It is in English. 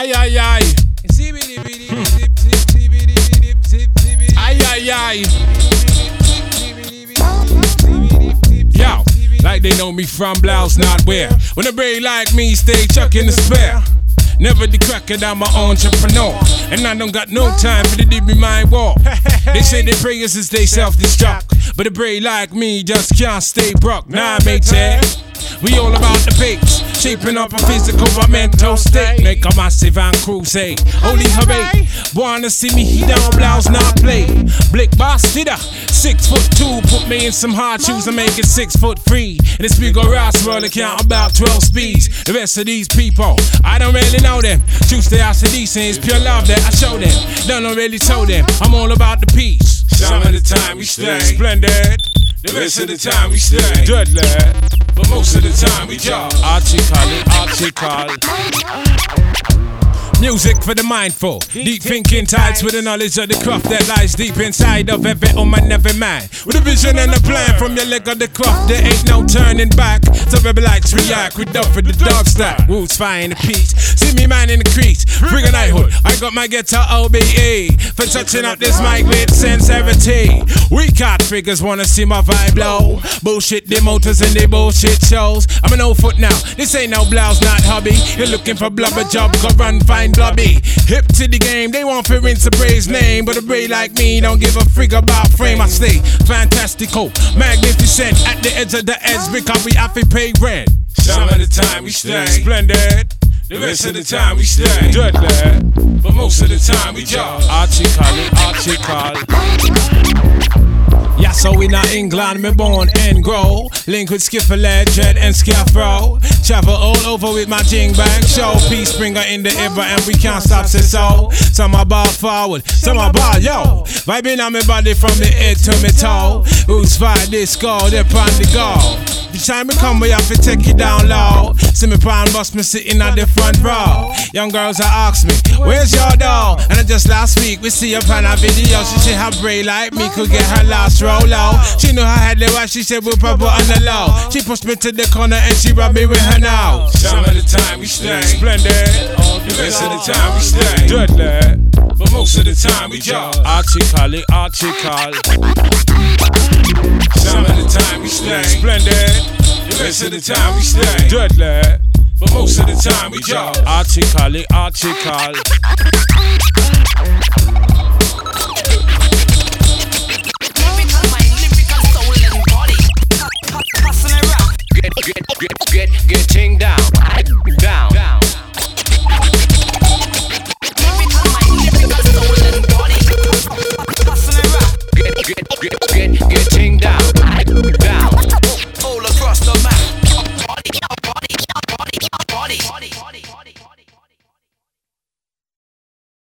Ay, ay, ay. Ay, ay, ay. Yo, like they know me from blouse, not where. When a brain like me stay chucking the spare. Never the cracker, I'm an entrepreneur. And I don't got no time for the DB mind war. They say they prayers is they self-destruct. But a brain like me just can't stay broke. Nah, mate, we all about the pace, shaping up a physical or mental state. Make a massive and crusade. Holy hooray, wanna see me he down blouse not play. Blick bastida, 6'2", put me in some hard shoes and make it 6'3". And this big old ass world account about 12 speeds. The rest of these people, I don't really know them. Choose the ass of decent, it's pure love that I show them. Don't really show them, I'm all about the peace. Some of the time we stay splendid, the rest of the time we stay deadly. But most of the time we jog. Article. Music for the mindful, deep thinking tides with the knowledge of the craft that lies deep inside of every woman, every man. With a vision and a plan from your leg of the craft, there ain't no turning back. So rebelites react, we done for the dog stack. Roots fire in the peace, see me man in the crease. Bring a knighthood, I got my guitar OBE for touching up this mic with sincerity. We cat figures wanna see my vibe blow. Bullshit the motors and the bullshit shows. I'm an old foot now, this ain't no blouse, not hobby. You're looking for blubber job, go run, find blobby. Hip to the game, they want for rinse a braid's name. But a braid like me don't give a frig about frame. I stay fantastical, magnificent at the edge of the edge because we have to pay rent. Some of the time we stay splendid, the rest of the time we stay deadly. But most of the time we jog. Article. Yeah, so in England, me born and grow. Link with Skiffer, Dread and Scarecrow. Travel all over with my jing bang show. Peace bringer in the ever and we can't stop say so. Some are bar forward, some are bar yo. Vibing on me body from the head to me toe. Who's fight this go, they're on the go. The time we come, we have to take it down low. See me pan bust me sitting at the front row. Young girls ask me, where's your doll? And just last week we see her on a video. She said her braid like me could get her last roll low. She knew I had the watch, she said we'll pop it on the low. She pushed me to the corner and she rubbed me with her now. Some of the time we stay splendid, the rest of the time we stay deadly. But most of the time we jog. Article. Some of the time we stay splendid, the rest of the time we stay deadly. But most of the time we jog. Article. Getting down.